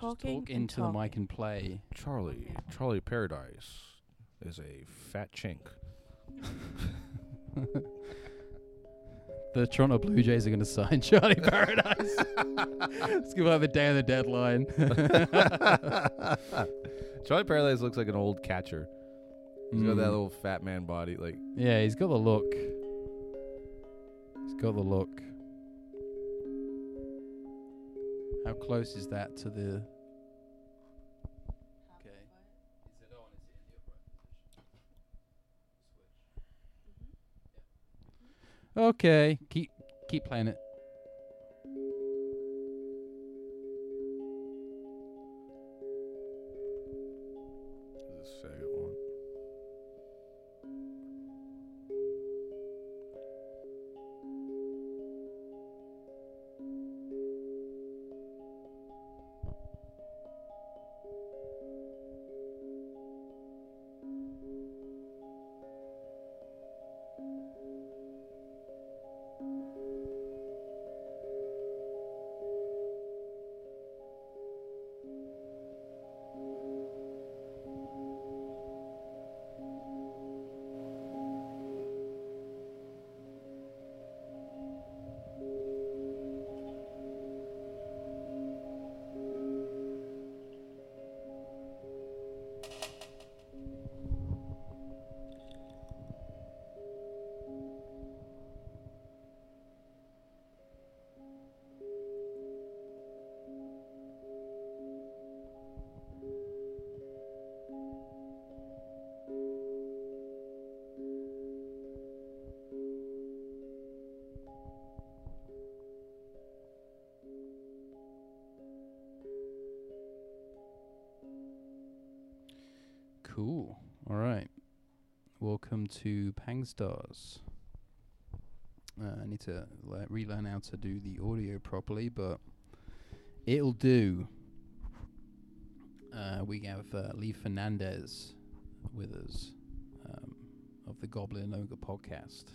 talking. Talk into the mic and play. Charlie Paradise is a fat chink. The Toronto Blue Jays are going to sign Charlie Paradise. Let's give out the day of the deadline. Charlie Paradise looks like an old catcher. He's got that little fat man body. Like, yeah, he's got the look. He's got the look. How close is that to the... Okay. Is it on? Is it in the upright position? Okay, keep playing it. the second one. Cool. All right. Welcome to Pangstars. I need to relearn how to do the audio properly, but it'll do. We have Lee Fernandez with us of the Goblin Ogre podcast.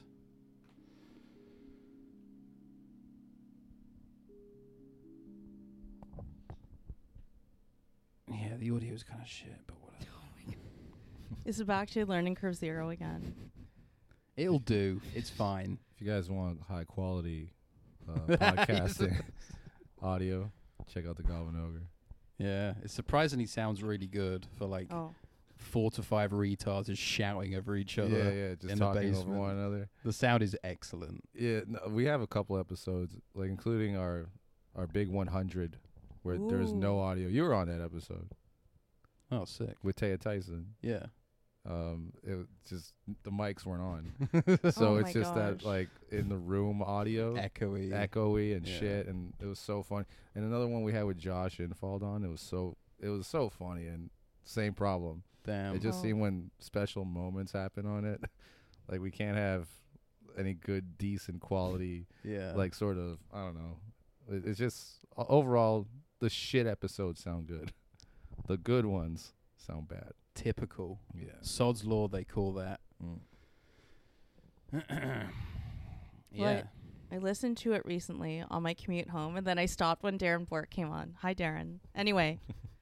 Yeah, the audio is kind of shit, but whatever. Is it back to learning curve 0 again? It'll do. It's fine. If you guys want high quality podcasting audio, check out the Goblin Ogre. Yeah, it surprisingly sounds really good for 4 to 5 retards just shouting over each other. Yeah, just in talking the over basement. one another. The sound is excellent. Yeah, no, we have a couple episodes, like including our big 100, where there's no audio. You were on that episode Oh, sick. with Taya Tyson. Yeah. It just the mics weren't on, so it's just that like in the room audio, echoey and shit, and it was so funny. And another one we had with Josh Infald on, it was so funny, and same problem. Damn. It just seemed when special moments happen on it, like we can't have any good, decent quality. Yeah. Like sort of, I don't know. It's just overall the shit episodes sound good. The good ones sound bad. Typical. Yeah. Sod's Law, they call that. Yeah. I listened to it recently on my commute home, and then I stopped when Darren Bork came on. Hi, Darren. Anyway.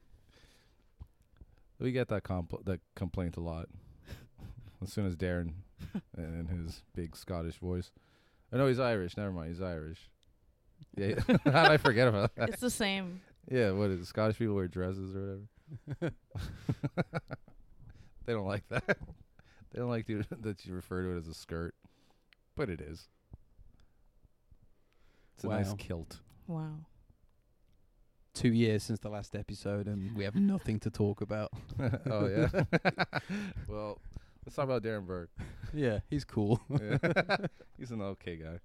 We get that complaint a lot. As soon as Darren and his big Scottish voice. Oh, no, he's Irish. Never mind. He's Irish. Yeah. How did I forget about that? It's the same. Yeah, what is it? Scottish people wear dresses or whatever? They don't like that. They don't like that you refer to it as a skirt. But it is. It's a nice kilt. Wow. 2 years since the last episode, and we have nothing to talk about. Oh, yeah? Well, let's talk about Darren Burke. Yeah, he's cool. Yeah. He's an okay guy.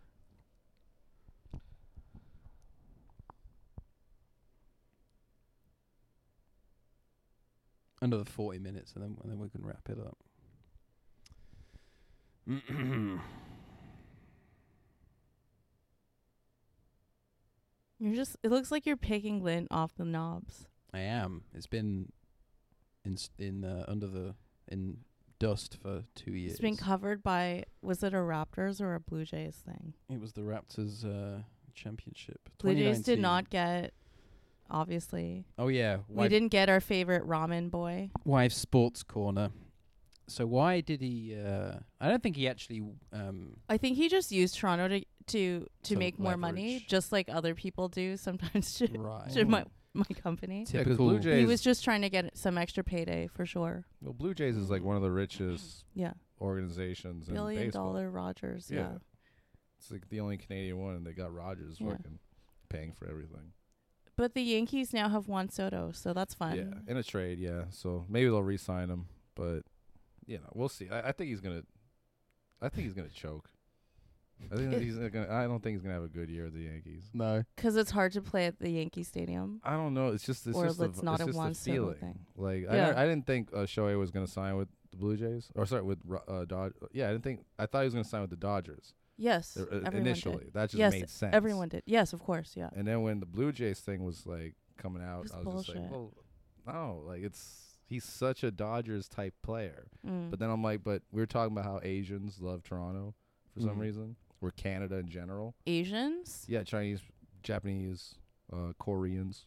Another 40 minutes, and then we can wrap it up. It looks like you're picking lint off the knobs. I am. It's been in dust for 2 years. It's been covered by, was it a Raptors or a Blue Jays thing? It was the Raptors championship. Blue Jays did 2019. not get obviously. Oh yeah, we didn't get our favorite ramen boy. Wife Sports Corner. So why did he? I don't think he actually. I think he just used Toronto to make more money, leverage. just like other people do sometimes to, Right. to my company. Yeah, 'cause Typical. Blue Jays, He was just trying to get some extra payday for sure. well, Blue Jays is like one of the richest Yeah, organizations in $1 baseball. billion Rogers. Yeah. Yeah. It's like the only Canadian one, and they got Rogers Yeah. working, paying for everything. But the Yankees now have Juan Soto, so that's fun. Yeah, in a trade, yeah. So maybe they'll re-sign him, but we'll see. I think he's gonna choke. I think that I don't think he's gonna have a good year at the Yankees. No. Because it's hard to play at the Yankee Stadium. I don't know. It's just Or it's not a just Juan a Soto feeling. thing. Like Yeah. I didn't think Shohei was gonna sign with the Blue Jays, or sorry, with Dodgers. Yeah, I thought he was gonna sign with the Dodgers. Yes, everyone initially. did. That just Yes, made sense. Everyone did. Yes, of course, yeah. And then when the Blue Jays thing was like coming out, It's I was just like, bullshit. well, no, like he's such a Dodgers type player. Mm. But then I'm like, but we were talking about how Asians love Toronto for some Mhm. reason, or Canada in general. Asians? Yeah, Chinese, Japanese, Koreans.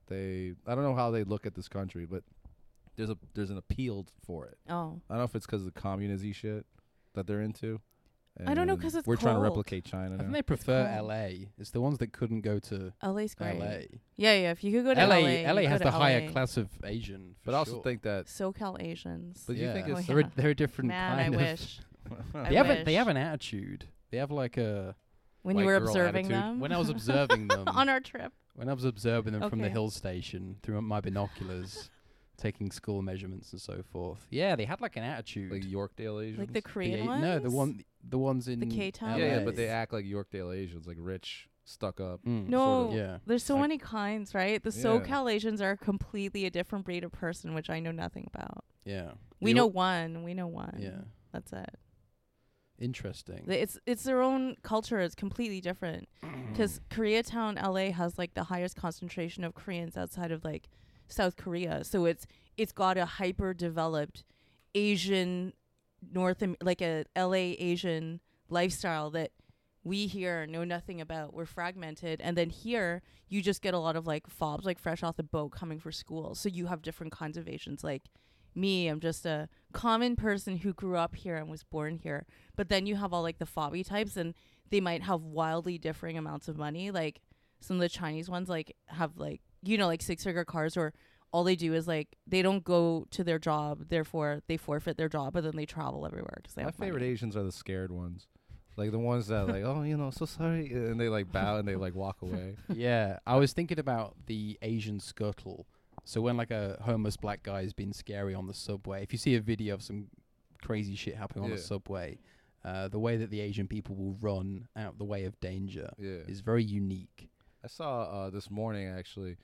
I don't know how they look at this country, but there's an appeal for it. Oh. I don't know if it's because of the communism shit that they're into. I don't know, And 'cause it's we're trying to cold. replicate China I now. think they prefer cold. LA. It's the ones that couldn't go to LA's great. LA. Yeah, if you could go to LA LA you has go the to higher LA. class of Asian. For But I also sure. think that SoCal Asians. But you think Yeah. it's- Oh, they're yeah. a different Man, kind I of. wish. I They have wish. they have an attitude. They have like a. When you white were girl observing attitude. them. When I was observing them on our trip. When I was observing them from the Okay. hill station through my binoculars, taking school measurements and so forth. Yeah, they had like an attitude. like Yorkdale Asians. Like the Korean The- ones? No, the ones in K-Town yeah, LA. but they act like Yorkdale Asians, like rich, stuck up. Mm. No, sort of. Yeah. there's so Like- many kinds, right? The Yeah. SoCal Asians are completely a different breed of person, which I know nothing about. Yeah. We You- know one. We know one. Yeah. That's it. Interesting. It's their own culture. It's completely different. Because Koreatown, LA has like the highest concentration of Koreans outside of like South Korea. So it's got a hyper developed Asian like a LA Asian lifestyle that we here know nothing about. We're fragmented. And then here you just get a lot of like fobs, like fresh off the boat coming for school. So you have different kinds of Asians. Like me, I'm just a common person who grew up here and was born here. But then you have all like the fobby types, and they might have wildly differing amounts of money. Like some of the Chinese ones like have like, you know, like 6-figure cars, or all they do is like they don't go to their job, therefore they forfeit their job, but then they travel everywhere because they My have favorite money. Asians are the scared ones. Like the ones that like, oh, you know, so sorry, and they like bow and they like walk away. Yeah, I was thinking about the Asian scuttle. So when like a homeless black guy has been scary on the subway, if you see a video of some crazy shit happening on the Yeah. subway, the way that the Asian people will run out the way of danger Yeah. is very unique. I saw this morning actually.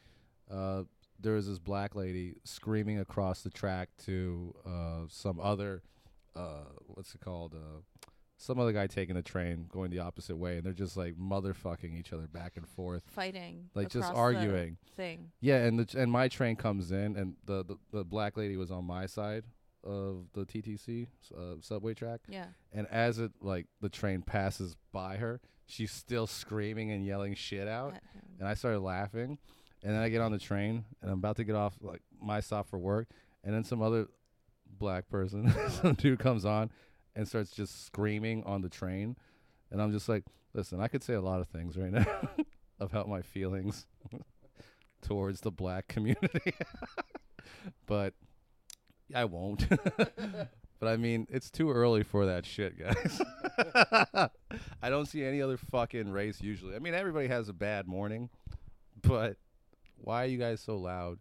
There was this black lady screaming across the track to some other, what's it called? Some other guy taking a train going the opposite way, and they're just like motherfucking each other back and forth, Fighting. like just across the arguing. thing. Yeah, and my train comes in, and the black lady was on my side of the TTC subway track, Yeah. and as it like the train passes by her, she's still screaming and yelling shit out. At him. And I started laughing, and then I get on the train, and I'm about to get off like my stop for work, and then some other black person, some dude comes on and starts just screaming on the train, and I'm just like, listen, I could say a lot of things right now about my feelings towards the black community, but I won't. But I mean, it's too early for that shit, guys. I don't see any other fucking race usually. I mean, everybody has a bad morning, but why are you guys so loud?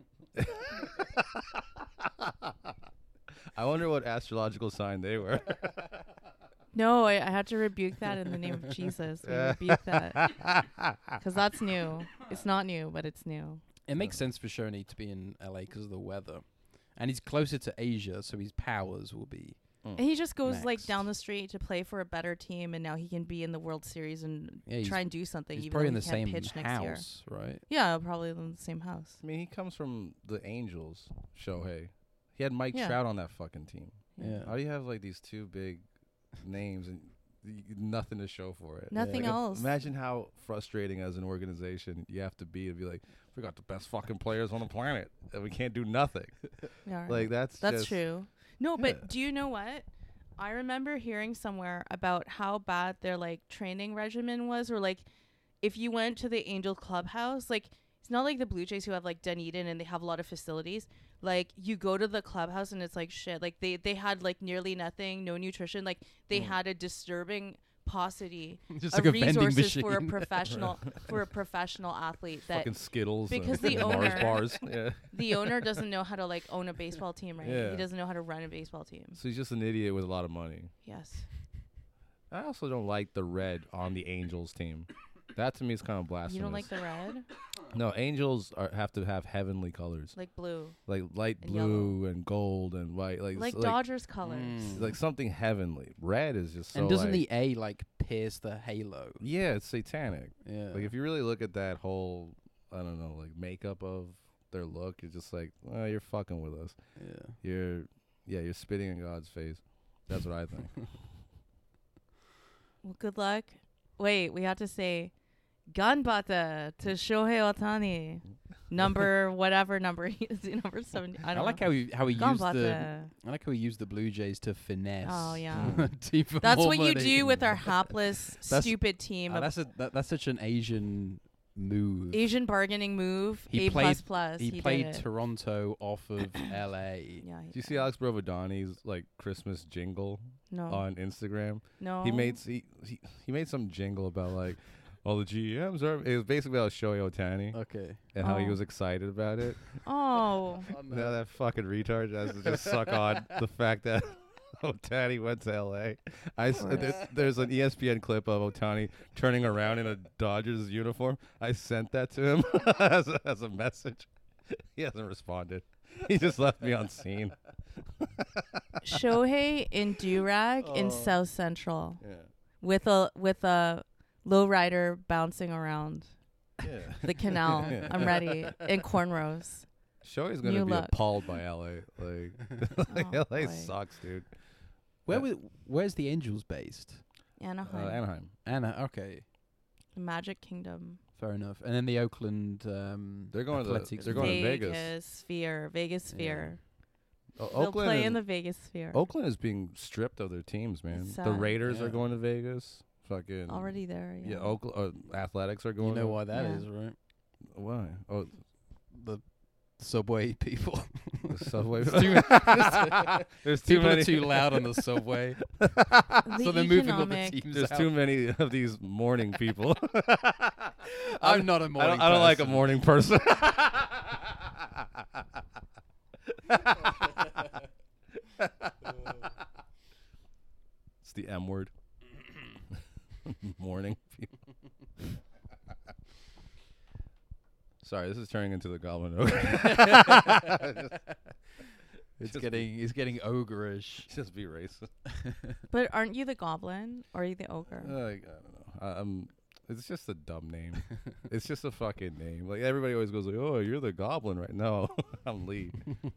I wonder what astrological sign they were. No, I had to rebuke that in the name of Jesus. We rebuke that. Because that's new. It's not new, but it's new. It makes sense for Shoney to be in LA because of the weather. And he's closer to Asia, so his powers will be. And he just goes like Next. down the street to play for a better team, and now he can be in the World Series and Yeah, he's- try and do something. He's even probably though in he the can't same pitch next year. house, right? Yeah, probably in the same house. I mean, he comes from the Angels, Shohei. He had Mike Yeah. Trout on that fucking team. Yeah. How do you have like these two big names and nothing to show for it. Nothing else. Imagine how frustrating as an organization you have to be like, we got the best fucking players on the planet and we can't do nothing. Yeah, like that's true. No, but do you know what? I remember hearing somewhere about how bad their like training regimen was, or like if you went to the Angels clubhouse, like it's not like the Blue Jays who have like Dunedin and they have a lot of facilities. Like you go to the clubhouse and it's like shit. Like they had like nearly nothing, no nutrition. Like they had a disturbing paucity just of like resources for a professional athlete. That fucking Skittles because the owner Mars bars. Yeah. The owner doesn't know how to like own a baseball team, right? Yeah. He doesn't know how to run a baseball team. So he's just an idiot with a lot of money. Yes. I also don't like the red on the Angels team. That to me is kind of blasphemous. You don't like the red? No, Angels have to have heavenly colors. Like blue. Like light and blue yellow. And gold and white. Like Dodgers colors. Like something heavenly. Red is just so and doesn't the A like pierce the halo? Yeah, it's satanic. Yeah. Like if you really look at that whole, I don't know, like makeup of their look, you're just like, oh, you're fucking with us. Yeah. You're spitting in God's face. That's what I think. Well, good luck. Wait, we have to say Ganbata to Shohei Ohtani. Number whatever number he is, number 70. I like know. how he used the Blue Jays to finesse. Oh yeah. That's what you do with our hapless, stupid team. That's such an Asian move. Asian bargaining move. He played Toronto off of LA. Yeah. Do you see Alex Brovodani's like Christmas jingle on Instagram? No. He made some jingle about like all the GMs are. It was basically about Shohei Ohtani. Okay. And how he was excited about it. Oh. Now that fucking retard has to just suck on the fact that Ohtani went to L.A. There's an ESPN clip of Ohtani turning around in a Dodgers uniform. I sent that to him as a message. He hasn't responded. He just left me on scene. Shohei in do-rag in South Central. Yeah. With a lowrider bouncing around the canal. Yeah. I'm ready. In cornrows. Shohei's going to be appalled by L.A. Like, L.A. sucks, dude. Where's the Angels based? Anaheim. Okay. The Magic Kingdom. Fair enough. And then the Oakland they're going to Vegas. Vegas Sphere. Yeah. They'll play in the Vegas Sphere. Oakland is being stripped of their teams, man. The Raiders are going to Vegas. Fucking already there. Yeah. Oakland Athletics are going. You know why that is, right? Why? Oh, the subway people. The subway. There's too many. Too loud on the subway. So they're moving all the teams. There's too many of these morning people. I'm not a morning person. I don't like a morning person. It's the M word. Morning people. Sorry, this is turning into the Goblin Ogre. It's getting ogreish. Just be racist. But aren't you the Goblin or are you the Ogre? I don't know. It's just a dumb name. It's just a fucking name. Like everybody always goes like, "Oh, you're the Goblin, right?" No, I'm Lee.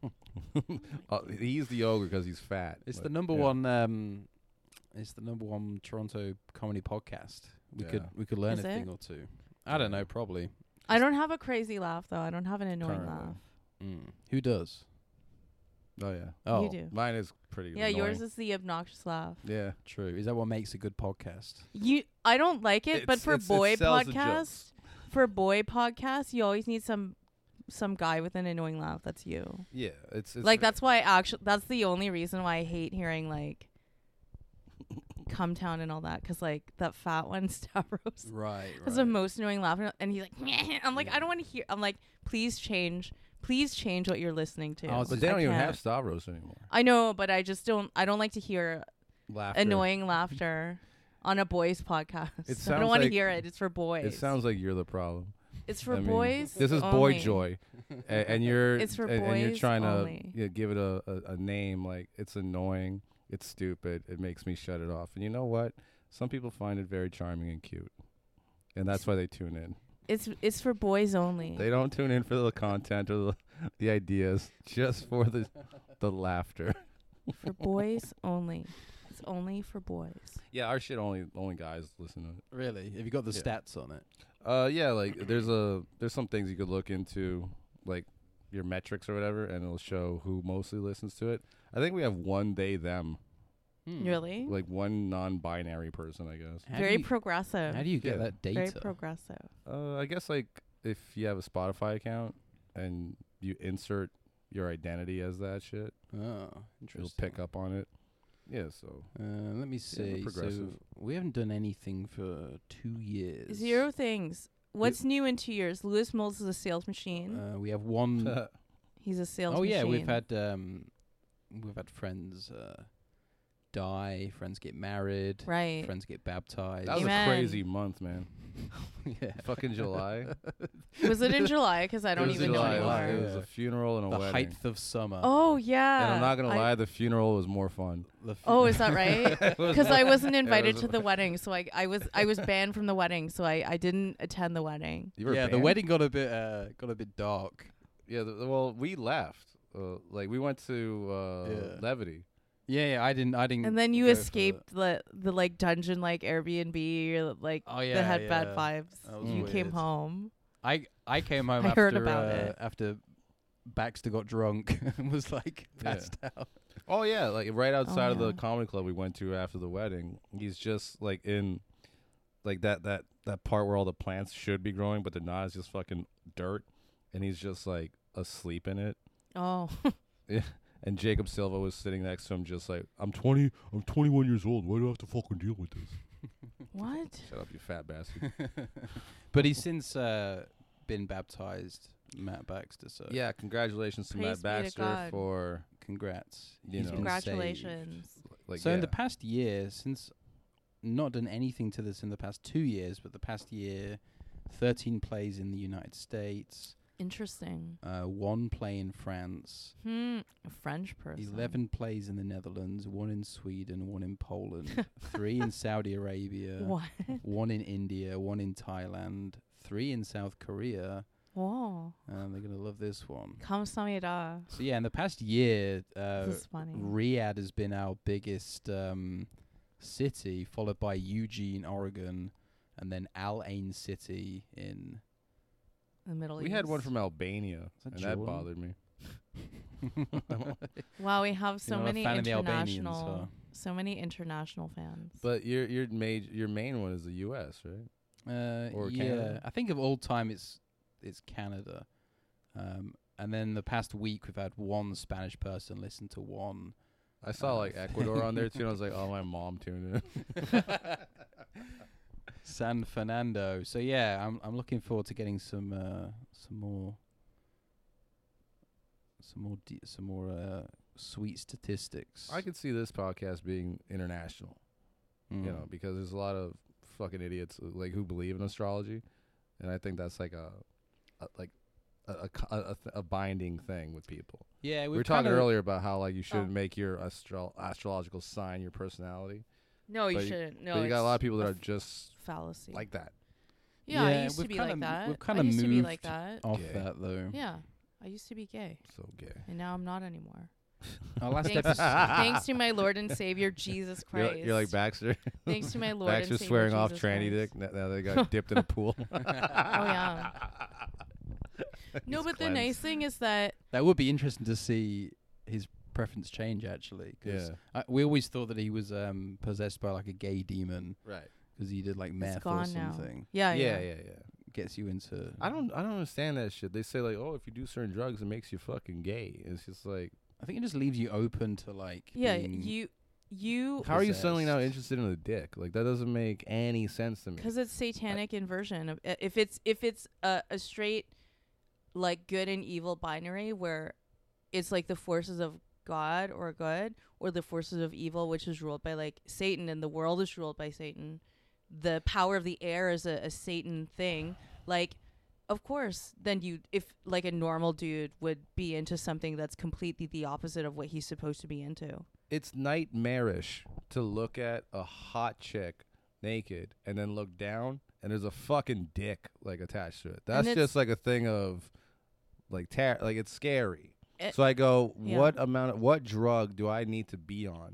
He's the Ogre because he's fat. It's the number one. It's the number one Toronto comedy podcast. We could learn a thing or two. I don't know, probably. I don't have a crazy laugh though. I don't have an annoying laugh. Who does? Oh yeah. Oh, you do. Mine is pretty. Yeah, annoying. yours is the obnoxious laugh. Yeah, true. Is that what makes a good podcast? I don't like it, but for boy podcasts, you always need some guy with an annoying laugh. That's you. Yeah, it's like that's why that's the only reason why I hate hearing like Cumtown and all that, because like that fat one Stavros has the most annoying laugh, and he's like, meh. I'm like, I don't want to hear. I'm like, please change what you're listening to. But they don't even have Stavros anymore. I know, but I don't like to hear annoying laughter on a boys podcast. I don't want to hear it. It's for boys. It sounds like you're the problem. It's for boys. This is only. Boy Joy, and you're it's for boys and you're trying only. to give it a name. Like, it's annoying. It's stupid. It makes me shut it off. And you know what? Some people find it very charming and cute, and that's why they tune in. It's for boys only. They don't tune in for the content or the ideas, just for the laughter. For boys only. it's only for boys. Yeah, our shit only guys listen to it. Really? Have you got the stats on it? Yeah, like there's some things you could look into, like your metrics or whatever, and it'll show who mostly listens to it. I think we have one they them. Really? Like one non-binary person, I guess. Very progressive. How do you get that data? Very progressive. I guess like if you have a Spotify account and you insert your identity as that shit, interesting. You'll pick up on it. Yeah, so let me see. So we haven't done anything for 2 years. 0 things. What's new in 2 years? Lewis Mills is a sales machine. We have one. He's a sales machine. machine. Oh yeah, we've had friends die, friends get married, right? Friends get baptized. That was a crazy month, man. Yeah, fucking July. Was it in July? Because I don't even know anymore. It was a funeral and a wedding. The height of summer. Oh yeah. And I'm not gonna lie, the funeral was more fun. Oh, is that right? Because I wasn't invited to the wedding, so I was banned from the wedding, so I didn't attend the wedding. The wedding got a bit dark. Yeah, well, we left. Like we went to Levity. Yeah, I didn't. And then you escaped the like dungeon like Airbnb or like that had bad vibes. You came home. I came home. I after, heard about it after Baxter got drunk and was like passed out. Oh yeah, like right outside of the comedy club we went to after the wedding. He's just like in like that part where all the plants should be growing, but they're not. It's just fucking dirt, and he's just like asleep in it. Oh. Yeah. And Jacob Silva was sitting next to him just like, I'm 21 years old. Why do I have to fucking deal with this? What? Shut up, you fat bastard. But he's since been baptized, Matt Baxter. So yeah, congratulations to Matt Baxter for... Congrats. Congratulations. Like, so in the past year, since not done anything to this in the past 2 years, but the past year, 13 plays in the United States. Interesting. 1 play in France. A French person. 11 plays in the Netherlands. 1 in Sweden. 1 in Poland. 3 in Saudi Arabia. What? 1 in India. 1 in Thailand. 3 in South Korea. Whoa. They're gonna love this one. 감사합니다. So yeah, in the past year, this is funny. Riyadh has been our biggest city, followed by Eugene, Oregon, and then Al Ain City in the Middle East. We had one from Albania, and that bothered me. Wow, we have so many international, so many international fans. But your main one is the U.S., right? Or Canada? I think of all time it's Canada. And then the past week we've had 1 Spanish person listen to 1. I saw like Ecuador on there too, and I was like, oh, my mom tuned in. San Fernando. So yeah, I'm looking forward to getting some more sweet statistics. I could see this podcast being international, you know, because there's a lot of fucking idiots like who believe in astrology, and I think that's like a binding thing with people. Yeah, we were talking earlier about how like you shouldn't make your astrological sign your personality. No, you shouldn't. No, but you got a lot of people that are just fallacy like that. Yeah, I used to be like that. We've kind of moved be like that. off that though. Yeah, I used to be gay. So gay. And now I'm not anymore. Our last thanks to my Lord and Savior Jesus Christ. You're like Baxter. Thanks to my Lord and Savior Baxter swearing Jesus off tranny dick. Now they got dipped in a pool. Oh yeah. No, but the nice thing is that would be interesting to see his preference change actually. Cause we always thought that he was possessed by like a gay demon, right? Because he did like meth or something. Yeah. Gets you into. I don't understand that shit. They say like, oh, if you do certain drugs, it makes you fucking gay. It's just like I think it just leaves you open to like. Yeah, you. How are you suddenly now interested in a dick? Like that doesn't make any sense to me. Because it's satanic inversion. If it's a straight like good and evil binary where it's like the forces of God or good or the forces of evil, which is ruled by like Satan, and the world is ruled by Satan. The power of the air is a Satan thing. Like, of course, then if like a normal dude would be into something that's completely the opposite of what he's supposed to be into. It's nightmarish to look at a hot chick naked and then look down and there's a fucking dick like attached to it. That's just like a thing of like like it's scary. So I go, what drug do I need to be on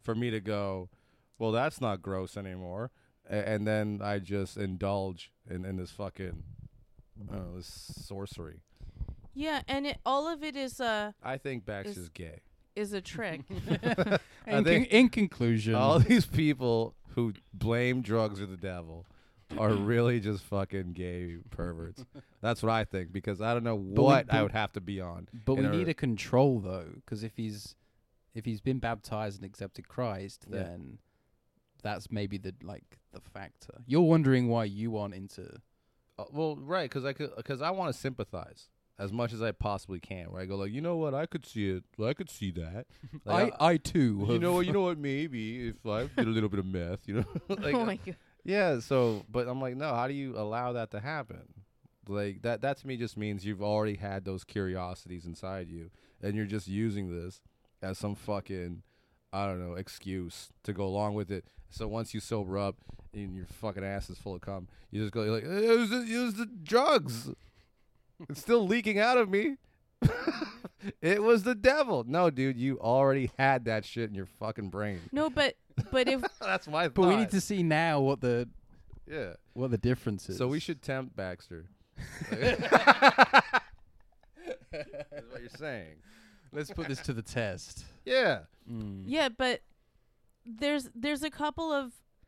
for me to go, well, that's not gross anymore. And then I just indulge in this fucking, this sorcery. Yeah, and all of it is I think Baxter's gay. Is a trick. In conclusion, all these people who blame drugs or the devil are really just fucking gay perverts. That's what I think, because I don't know what I would have to be on. But we need a control, though, because if he's been baptized and accepted Christ, then that's maybe the factor. You're wondering why you aren't into. Well, right, because I want to sympathize as much as I possibly can. Where I go like, you know what, I could see it. I could see that. Like, I too. You know what? Maybe if I did a little bit of meth, like, oh my God. Yeah. So, but I'm like, no. How do you allow that to happen? Like that to me just means you've already had those curiosities inside you, and you're just using this as some fucking, I don't know, excuse to go along with it. So once you sober up and your fucking ass is full of cum, you just go like, it was the drugs. It's still leaking out of me. It was the devil. No, dude, you already had that shit in your fucking brain. No, but if that's my thought. But we need to see now what the difference is. So we should tempt Baxter. That's what you're saying. Let's put this to the test. Yeah. Yeah, but there's a couple of,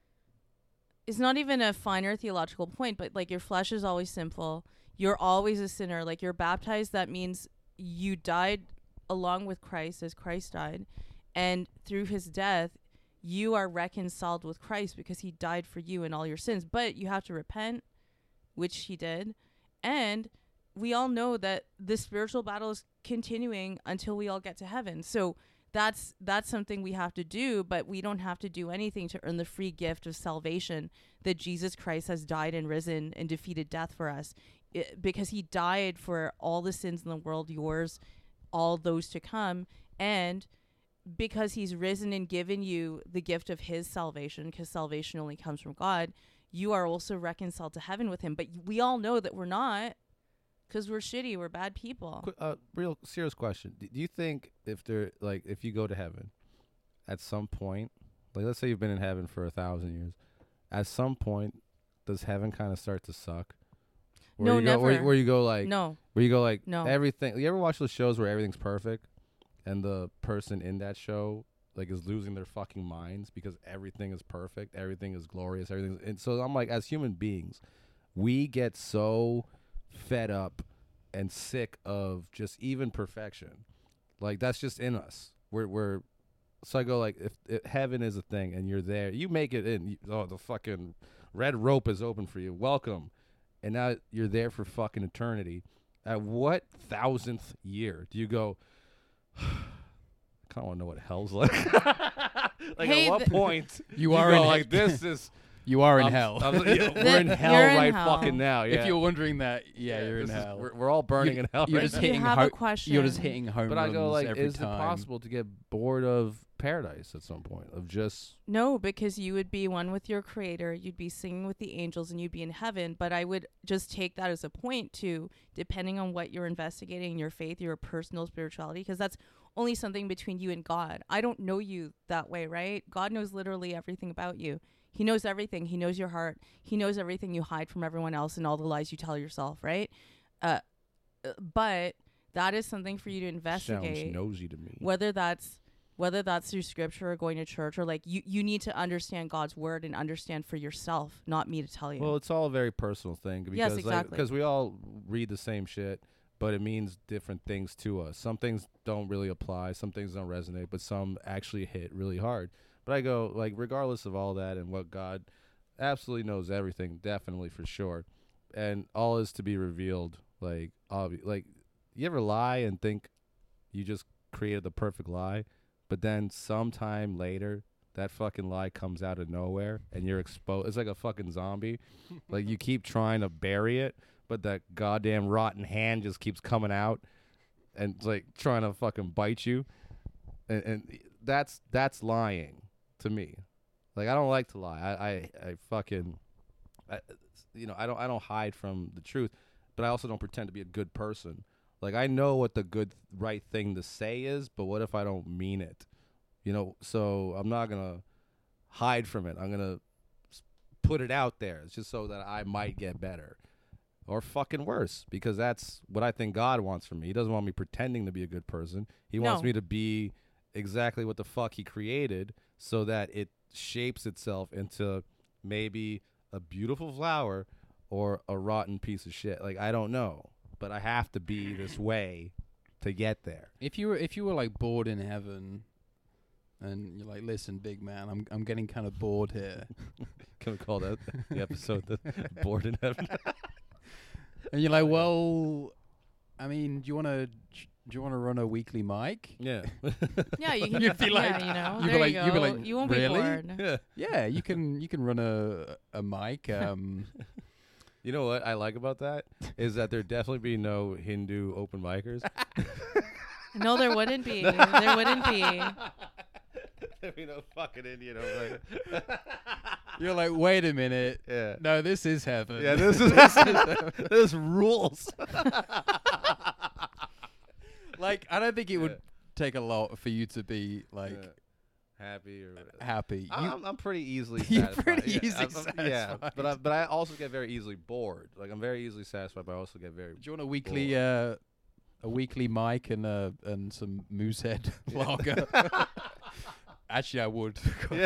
it's not even a finer theological point, but like your flesh is always sinful. You're always a sinner. Like you're baptized, that means you died along with Christ as Christ died. And through his death, you are reconciled with Christ because he died for you and all your sins. But you have to repent, which he did. And we all know that the spiritual battle is continuing until we all get to heaven. So that's something we have to do, but we don't have to do anything to earn the free gift of salvation that Jesus Christ has died and risen and defeated death for us. Because he died for all the sins in the world, yours, all those to come. And because he's risen and given you the gift of his salvation, because salvation only comes from God, you are also reconciled to heaven with him. But we all know that we're not, because we're shitty, we're bad people. Real serious question. Do you think if you go to heaven at some point, like let's say you've been in heaven for 1,000 years, at some point does heaven kind of start to suck? No, never. Where you go like, no. Where you go like, no. Everything. You ever watch those shows where everything's perfect and the person in that show like is losing their fucking minds because everything is perfect, everything is glorious, and so I'm like, as human beings, we get so fed up and sick of just even perfection. Like that's just in us. We're so I go like, if heaven is a thing and you're there, you make it in. The fucking red rope is open for you. Welcome. And now you're there for fucking eternity. At what 1,000th year do you go, I kind of want to know what hell's like. Like at what point you are in like this is you are in hell. We're in hell right fucking now. Yeah. If you're wondering that, you're in hell. We're all burning in hell. You're just hitting a question. You're just hitting home But I go like, every is time. it possible to get bored of paradise at some point? Of just no, because you would be one with your creator, you'd be singing with the angels, and you'd be in heaven. But I would just take that as a point to, depending on what you're investigating, your faith, your personal spirituality, because that's only something between you and God. I don't know you that way, right? God knows literally everything about you. He knows everything. He knows your heart. He knows everything you hide from everyone else and all the lies you tell yourself, right? But that is something for you to investigate. Sounds nosy to me. Whether that's through scripture or going to church, or like you need to understand God's word and understand for yourself, not me to tell you. Well, it's all a very personal thing. Because, yes, exactly. Because we all read the same shit, but it means different things to us. Some things don't really apply. Some things don't resonate, but some actually hit really hard. But I go, like, regardless of all that and what God absolutely knows everything, definitely for sure, and all is to be revealed. Like, like, you ever lie and think you just created the perfect lie, but then sometime later that fucking lie comes out of nowhere and you're exposed? It's like a fucking zombie. Like, you keep trying to bury it, but that goddamn rotten hand just keeps coming out and like trying to fucking bite you, and that's lying to me. Like, I don't like to lie. I fucking, I don't hide from the truth, but I also don't pretend to be a good person. Like, I know what the good, right thing to say is, but what if I don't mean it? You know, so I'm not gonna hide from it. I'm gonna put it out there. It's just so that I might get better. Or fucking worse, because that's what I think God wants from me. He doesn't want me pretending to be a good person. He wants me to be exactly what the fuck he created, so that it shapes itself into maybe a beautiful flower or a rotten piece of shit. Like, I don't know, but I have to be this way to get there. If you were like bored in heaven, and you're like, listen, big man, I'm getting kind of bored here. Can we call that the episode the Bored in Heaven? And you're like, well, I mean, do you want to run a weekly mic? Yeah. Yeah, you can. You'd be like, you know, you'd there be you like, go. like, You won't really? be bored. Yeah, you can run a mic. You know what I like about that is that there definitely be no Hindu open micers. No, there wouldn't be. There wouldn't be. There'd be no fucking Indian open micer. You're like, wait a minute. Yeah. No, this is heaven. Yeah, this rules. Like, I don't think it would take a lot for you to be like happy or happy. I'm pretty easily You're satisfied. pretty easily satisfied. Yeah, but I also get very easily bored. Like, I'm very easily satisfied, but I also get very. Do you want a weekly mic and some Moosehead lager? Actually, I would.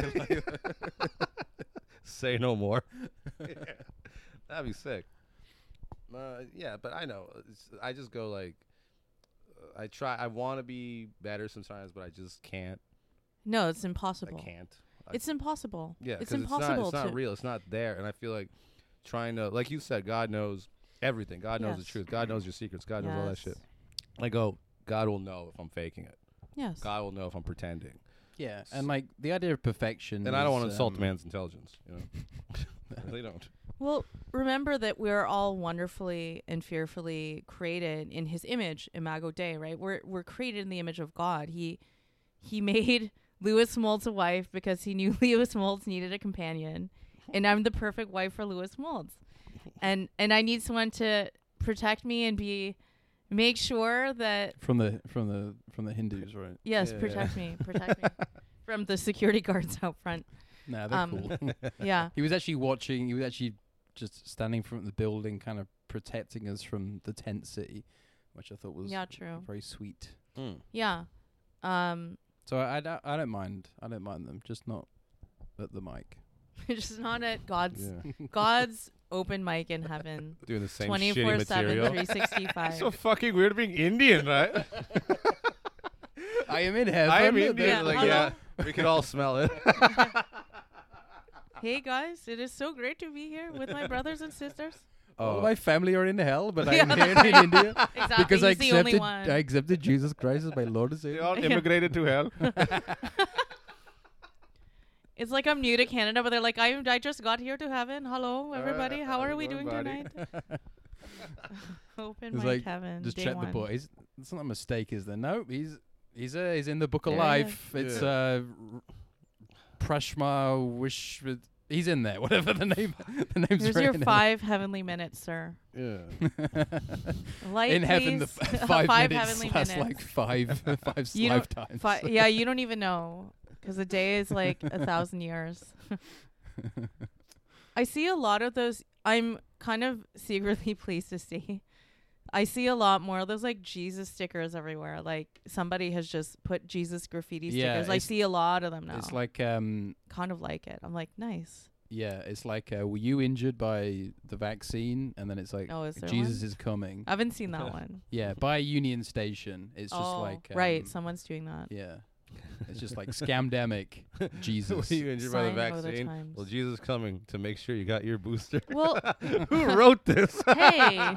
Say no more. Yeah. That'd be sick. Yeah, but I know. I just go like, I want to be better sometimes, but I just can't. No, it's impossible. I can't. It's impossible. Yeah, it's impossible. It's not real. It's not there. And I feel like trying to, like you said, God knows everything. God knows the truth. God knows your secrets. God knows all that shit. I go, God will know if I'm faking it. Yes. God will know if I'm pretending. Yeah, and like the idea of perfection. And I don't want to insult man's intelligence. You know, they don't. Well, remember that we're all wonderfully and fearfully created in His image, Imago Dei, right? We're created in the image of God. He made Lewis Moulds a wife because he knew Lewis Moulds needed a companion, and I'm the perfect wife for Lewis Moulds, and I need someone to protect me and make sure that from the Hindus, right? Yes, protect me from the security guards out front. Nah, they're cool. Yeah. He was actually just standing from the building, kind of protecting us from the tent city, which I thought was true. Very sweet. Yeah. So I don't mind them, just not at the mic. Just not at God's open mic in heaven. Doing the same 24/7, 365. So fucking weird being Indian, right? I am in heaven. I am Indian. Yeah, we can all smell it. Hey guys, it is so great to be here with my brothers and sisters. All my family are in hell, but I'm here in India because I accepted Jesus Christ as my Lord and Savior. They all immigrated to hell. It's like I'm new to Canada, but they're like, I just got here to heaven. Hello, everybody. How are we doing tonight? Open mic heaven. Just day check one. the book. It's not a mistake, is there? No, he's in the book of life. It's Prashma Wish. He's in there. Whatever the name's. Here's your 5 heavenly minutes, sir. Yeah. Light, in heaven, the 5 minutes heavenly lasts minutes. like five lifetimes. Yeah, you don't even know. Because a day is like 1,000 years. I see a lot of those. I'm kind of secretly pleased to see. I see a lot more of those like Jesus stickers everywhere. Like somebody has just put Jesus graffiti stickers. I see a lot of them now. It's like kind of like it. I'm like, nice. Yeah, it's like were you injured by the vaccine? And then it's like, is there Jesus one? is coming. I haven't seen that one. Yeah, by Union Station. It's just like right. Someone's doing that. Yeah. It's just like scamdemic Jesus. Were you injured by the vaccine? Well, Jesus is coming to make sure you got your booster. Well, who wrote this? Hey,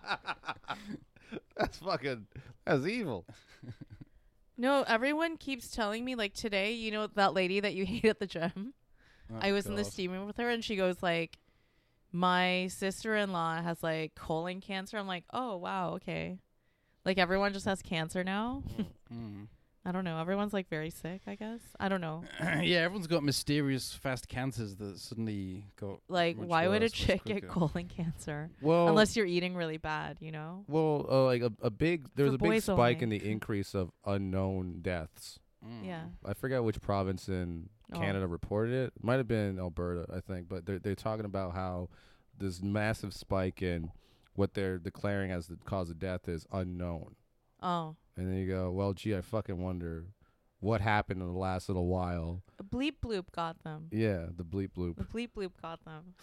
that's evil. No, everyone keeps telling me like today. You know that lady that you hate at the gym. I was in the steam room with her, and she goes like, "My sister-in-law has like colon cancer." I'm like, "Oh wow, okay." Like everyone just has cancer now. I don't know. Everyone's like very sick, I guess. I don't know. Yeah, everyone's got mysterious fast cancers that suddenly got like, why would a chick get colon cancer? Well, unless you're eating really bad, you know? Well, like there's a big spike in the increase of unknown deaths Yeah. I forget which province in Canada reported it. It might have been Alberta, I think. But they're talking about how this massive spike in what they're declaring as the cause of death is unknown. Oh. And then you go, well, gee, I fucking wonder what happened in the last little while. The bleep bloop got them. Yeah, the bleep bloop. The bleep bloop got them.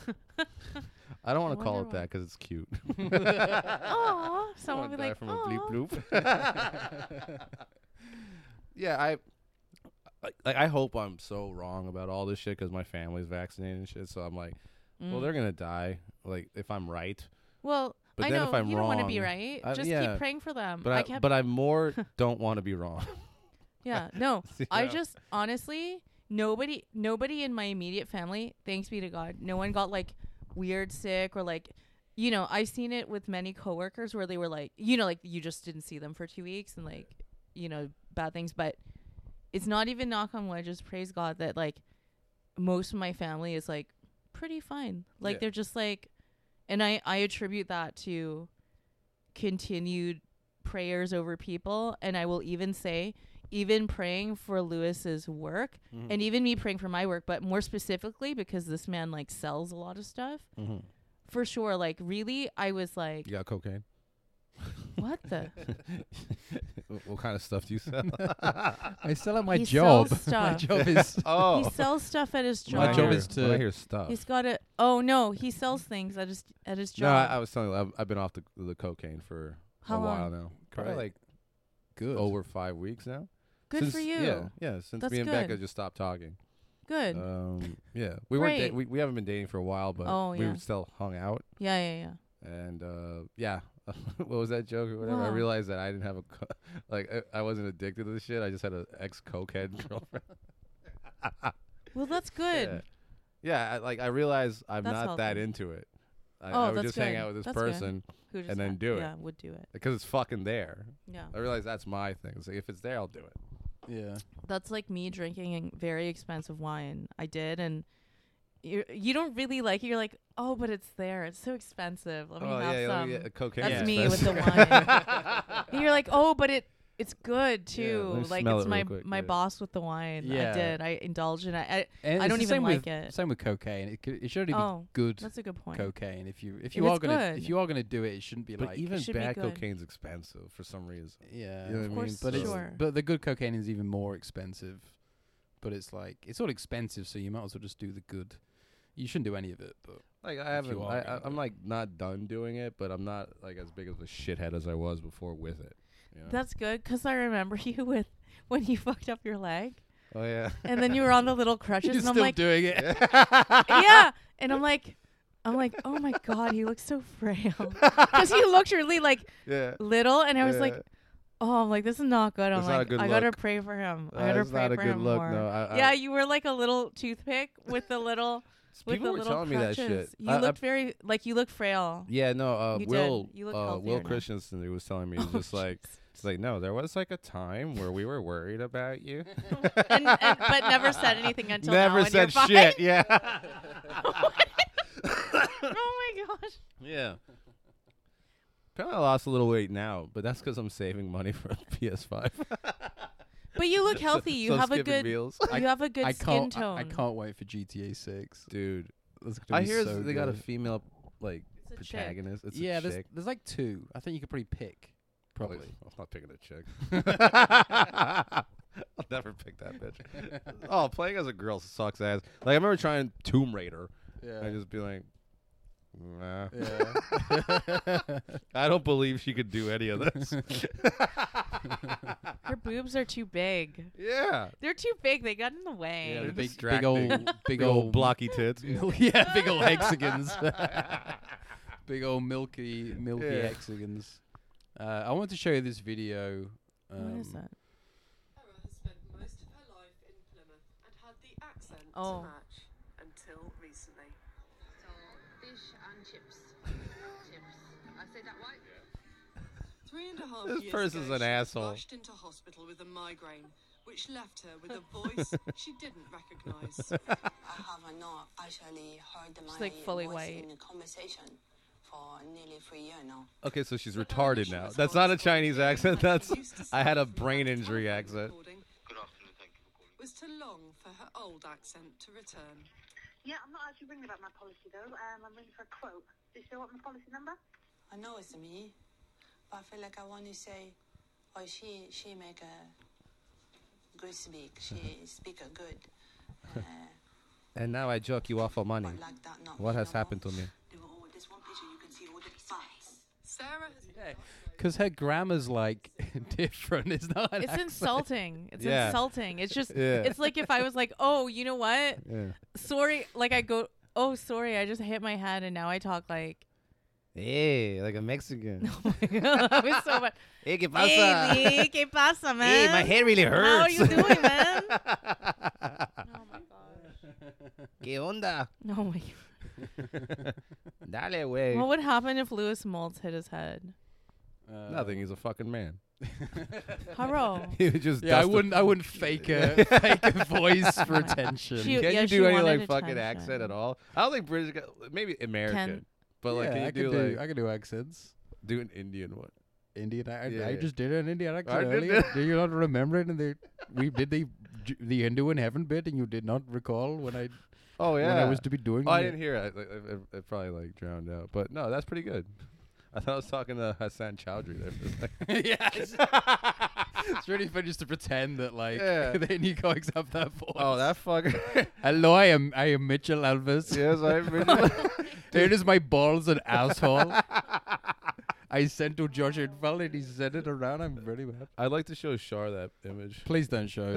I don't want to call it that because it's cute. Oh, someone would be like, from a bleep bloop. Yeah, I hope I'm so wrong about all this shit because my family's vaccinated and shit. So I'm like, well, they're gonna die. Like if I'm right. Well, but I then know if I'm you wrong, don't want to be right. Just keep praying for them. But I more don't want to be wrong. Yeah, no. Yeah. I just honestly, nobody in my immediate family, thanks be to God, no one got like weird sick or like, you know, I've seen it with many coworkers where they were like, you know, like you just didn't see them for 2 weeks and like, you know, bad things. But it's not even knock on wood, just praise God that like most of my family is like pretty fine. Like they're just like, and I attribute that to continued prayers over people. And I will even say, even praying for Lewis's work and even me praying for my work, but more specifically because this man like sells a lot of stuff. For sure. Like really, I was like, you got cocaine? What the? What kind of stuff do you sell? I sell at my job. My job is he sells stuff at his job. My job is to I hear stuff. He's got a he sells things at his job. No, I was telling you, I've been off the cocaine for a while now. Probably like good over 5 weeks now. Good for you. Yeah. Since That's me and good. Becca just stopped talking. Good. Yeah, we weren't. We haven't been dating for a while, but we still hung out. Yeah. And yeah, what was that joke or whatever? Wow. I realized that I didn't have I wasn't addicted to this shit. I just had an ex-cokehead girlfriend. Well, that's good. Yeah, I realized I'm that's not healthy. that into it. I would just hang out with this that's person and then do it. Yeah, would do it. Because it's fucking there. Yeah. I realize that's my thing. It's like, if it's there, I'll do it. Yeah. That's like me drinking very expensive wine. I did, and you don't really like it. You're like, oh, but it's there. It's so expensive. Let me have some. Cocaine. That's me with the wine. And you're like, oh, but it's good too. Yeah, like it's my boss with the wine. Yeah. I did. I indulged in it. And I don't even like it. Same with cocaine. It should only be good. That's a good point. Cocaine. If you are gonna do it, it shouldn't be but like. Even bad cocaine's expensive for some reason. Yeah, you know what I mean. But the good cocaine is even more expensive. But it's like it's all expensive, so you might as well just do the good. You shouldn't do any of it, but like I'm like not done doing it, but I'm not like as big of a shithead as I was before with it. You know? That's good because I remember you with when you fucked up your leg. Oh yeah. And then you were on the little crutches, You're and I'm still like, doing it. Yeah, and I'm like, oh my God, he looks so frail because he looked really like little, and I was like, oh, I'm like, this is not good. I'm like, I gotta pray for him. I gotta pray for him more. No, yeah, you were like a little toothpick with the little. People were telling me that shit. You looked very you looked frail. Yeah, no. Will Will Christensen, he was telling me, just like, it's like, no, there was like a time where we were worried about you, and but never said anything until never now. Said shit. Yeah. Oh my gosh. Yeah. Apparently, I lost a little weight now, but that's because I'm saving money for PS5. But you look healthy. You have a good. Meals. You have a good skin tone. I can't wait for GTA 6. Dude. I hear so they got a female protagonist. It's a chick. There's like 2. I think you could probably pick. Probably. I'm not picking a chick. I'll never pick that bitch. Oh, playing as a girl sucks ass. Like I remember trying Tomb Raider. Yeah. And just be like, nah. Yeah. I don't believe she could do any of this. Her boobs are too big. Yeah. They're too big. They got in the way. Yeah, big old blocky tits. Yeah, big old hexagons. Big old milky hexagons. I want to show you this video. What is that? Sarah has spent most of her life in Plymouth and had the accent to match until recently. So, fish and chips. I said that right? Yeah. 3.5 this years person's ago, an asshole. She rushed into hospital with a migraine, which left her with a voice she didn't recognise. I have not actually heard my like fully voice white. in a conversation for nearly 3 years now. Okay, so she's retarded now. That's not a Chinese accent. That's I had a brain injury accent. Good afternoon. was to long for her old accent to return. Yeah, I'm not actually ringing about my policy though. I'm ringing for a quote. Do you still want my policy number? I know it's me, but I feel like I want to say, oh, she make a good speak. She speak a good. And now I jerk you off for money. Like that, what has happened to me? There's one picture you can see all the facts. Sarah has... Because her grammar's like different. It's not. It's insulting. It's Yeah. insulting. It's just. Yeah. It's like if I was like, oh, you know what? Yeah. Sorry. Like I go, oh, sorry. I just hit my head and now I talk like. Hey, like a Mexican. Oh my God, that was so much. Hey, ¿qué Hey, Lee, ¿qué pasa, man? Hey, my head really hurts. How are you doing, man? Oh my gosh. ¿Qué onda? Oh my God. Dale, güey. What would happen if Louis Maltz hit his head? Nothing. He's a fucking man. Haro. He would just. Yeah, I dust the- wouldn't fake a voice for attention. She- Can yeah, you she do any wanted like fucking attention. accent at all? I don't think British. Maybe American. But like, Yeah, can you I do can like I can do accents. do an Indian one? Indian. I Yeah. just did an Indian I accent did earlier. it. Do you not remember it? And we did the Hindu in heaven bit, and you did not recall when I Oh when yeah. I was to be doing. Oh, I it. didn't hear it. It probably like drowned out. But no, that's pretty good. I thought I was talking to Hassan Chowdhury there for a second. Yes. It's really fun just to pretend that like Yeah. the Indian comics have that voice. Oh, that fucker. Hello, I am Mitchell Elvis. Yes, I Here is my balls and asshole. I sent to Josh Infeld and he sent it around. I'm really mad. I'd like to show Shar that image. Please don't show.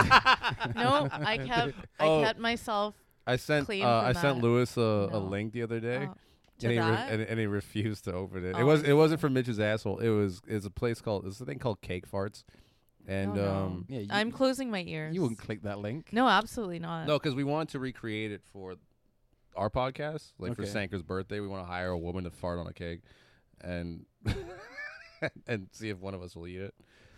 No, I Oh. kept myself I sent clean I from sent that. Lewis a No. link the other day. to And he, that. and he refused to open it. Oh, It wasn't for Mitch's asshole. It's a place called it's a thing called Cake Farts, and no. Yeah, I'm closing my ears. you wouldn't click that link. No, absolutely not. no, because we wanted to recreate it for our podcast, like for Okay. Sanker's birthday. We want to hire a woman to fart on a cake, and and see if one of us will eat it.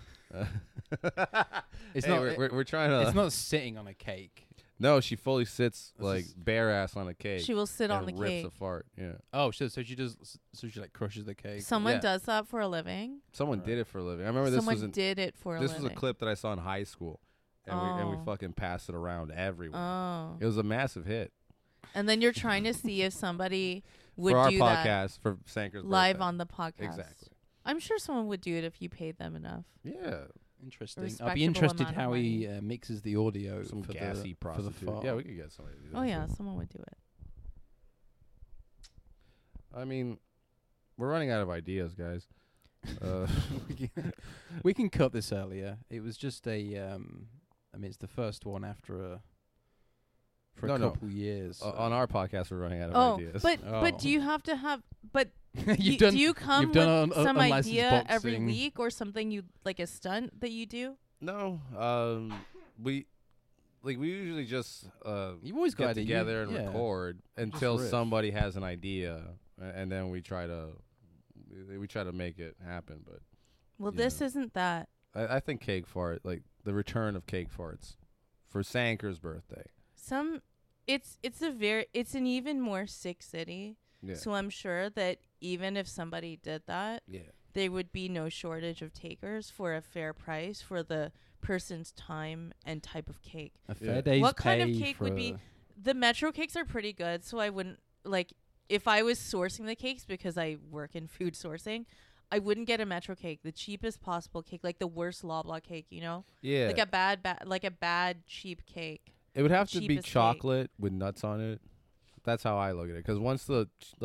It's Hey, not. We're trying to. It's not sitting on a cake. No, she fully sits This like is- bare ass on a cake. She will sit on and the rips cake. a fart. Yeah. Oh, so she does. So she like crushes the cake. Someone Yeah. does that for a living. Someone Right. did it for a living. I remember this Someone was did it for a this living. was a clip that I saw in high school, and we Oh. fucking passed it around everywhere. Oh. It was a massive hit And then you're trying to see if somebody would for our do that podcast for Sanker's live birthday. on the podcast. Exactly. I'm sure someone would do it if you paid them enough. Yeah, Interesting. I'll respectable be interested amount of how he mixes the audio some for gassy the, for the prostitute. fart. Yeah, we could get somebody to do Oh that. yeah, someone would do it. I mean, we're running out of ideas, guys. We can cut this earlier. It was just a. I mean, it's the first one after a. For No, a no. couple years. On our podcast, we're running out of Oh, ideas. but Oh. do you have to have? But you've done. do you come you've done with un- some unlicensed idea every boxing. week or something you like a stunt that you do? no, we usually just You've always got get idea. together and Yeah. record until riff. somebody has an idea, and then we try to make it happen. But Well, Yeah. this isn't that. I think Cake Fart, like the return of Cake Farts for Sanker's birthday. It's an even more sick city. Yeah. So I'm sure that even if somebody did that, Yeah. there would be no shortage of takers for a fair price for the person's time and type of cake. A fair Yeah. day's What kind of pay cake for would be- a- The Metro cakes are pretty good, so I wouldn't like if I was sourcing the cakes because I work in food sourcing, I wouldn't get a Metro cake, the cheapest possible cake, like the worst Loblaw cake, you know? Yeah. Like a bad cheap cake. It would have to be cheapest cake. chocolate with nuts on it. That's how I look at it. Because once the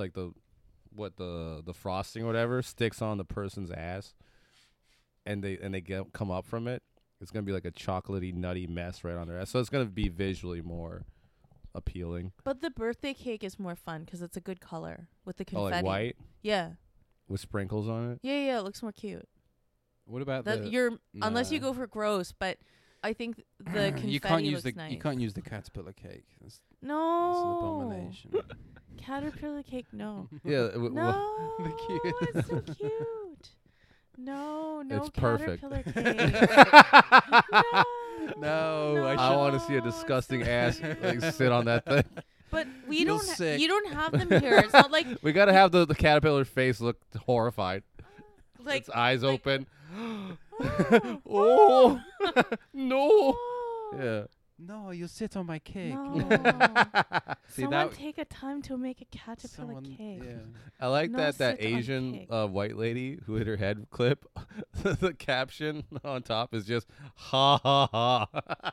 frosting or whatever sticks on the person's ass, and they come up from it, it's gonna be like a chocolatey, nutty mess right on their ass. So it's gonna be visually more appealing. But the birthday cake is more fun because it's a good color with the Oh, confetti. like white Yeah. with sprinkles on it. Yeah, it looks more cute. What about That the? you're unless you Nah. go for gross, but I think the confetti you can't use looks the nice. you can't use the caterpillar cake. That's an No. abomination. Caterpillar cake, no. Yeah. No. The cute. It's so cute. No, It's perfect. caterpillar cake. No, I want to see a disgusting ass like sit on that thing. But we Feel don't. sick. You don't have them here. It's not like We gotta have the caterpillar face look horrified. like Its eyes like- open. Oh, Oh no! oh. Yeah. No, you'll sit on my cake. No. See, someone take a time to make a caterpillar cake. Yeah. I like No, that sit on Asian cake. white lady who hit her head clip. The caption on top is just ha ha ha.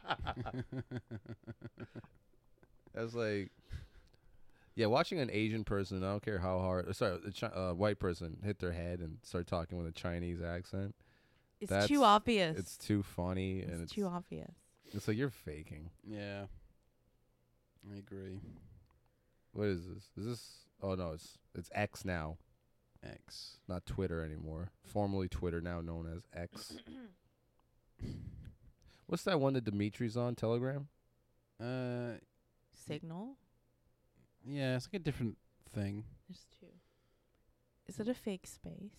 That's like, yeah, watching an Asian person, I don't care how hard, sorry, a white person hit their head and start talking with a Chinese accent. It's too obvious. It's too funny. It's and too obvious. It's like you're faking. Yeah. I agree. What is this? Is this? Oh no, it's X now. X. Not Twitter anymore. Formerly Twitter, now known as X. What's that one that Dimitri's on? Telegram? Signal? Yeah, it's like a different thing. There's two. Is it a fake space?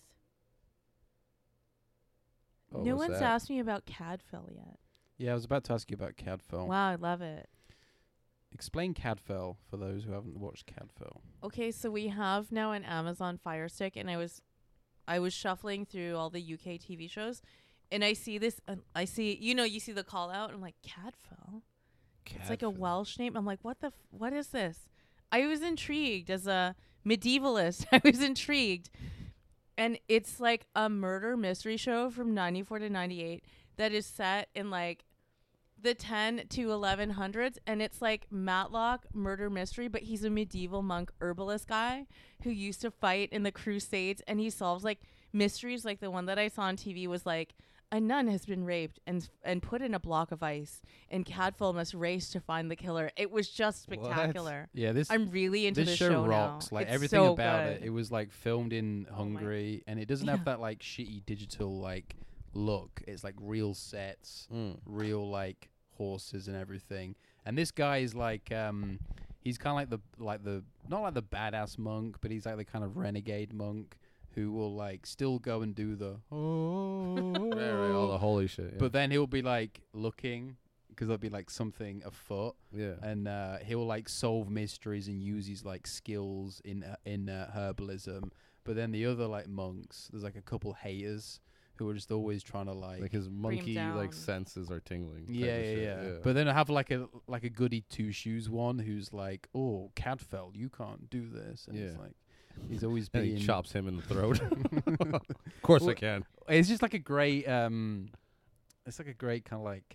Oh, no what's one's that? asked me about CADFEL yet. Yeah, I was about to ask you about CADFEL. Wow, I love it. Explain CADFEL for those who haven't watched CADFEL. Okay, so we have now an Amazon Fire Stick, and I was shuffling through all the UK TV shows, and I see this. I see, you see the call out. I'm like, CADFEL. It's like a Welsh name. I'm like, what is this? I was intrigued as a medievalist. I was intrigued, and it's like a murder mystery show from 94 to 98 that is set in like the 10 to 1100s, and it's like Matlock murder mystery, but he's a medieval monk herbalist guy who used to fight in the Crusades, and he solves like mysteries. Like the one that I saw on TV was like a nun has been raped and put in a block of ice, and CADFEL must race to find the killer. It was just spectacular. Yeah, I'm really into this show rocks. now. Like It's everything so about good. it. It was like filmed in Hungary, and it doesn't have that like shitty digital like look. It's like real sets, real like horses and everything. And this guy is like he's kind of like the not like the badass monk, but he's like the kind of renegade monk who will like still go and do the right, all the holy shit. Yeah. But then he'll be like looking because there'll be like something afoot. Yeah. And he'll like solve mysteries and use his like skills in herbalism. But then the other like monks, there's like a couple haters who are just always trying to like his monkey down. like senses are tingling. type yeah, of shit. yeah. But then I have like a goody two shoes one who's like, oh, CADFEL, you can't do this, and it's like he's always and being he chops him in the throat. Of course I can. It's just like a great it's like a great kind of like